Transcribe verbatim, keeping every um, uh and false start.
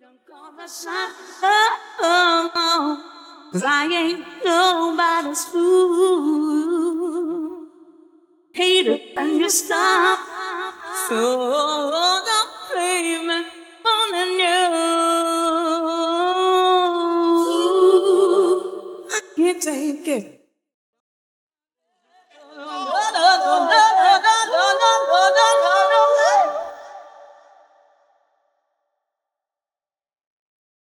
Cause I ain't nobody's fool. Hater and you stop. So don't blame me more than you. I can't take it.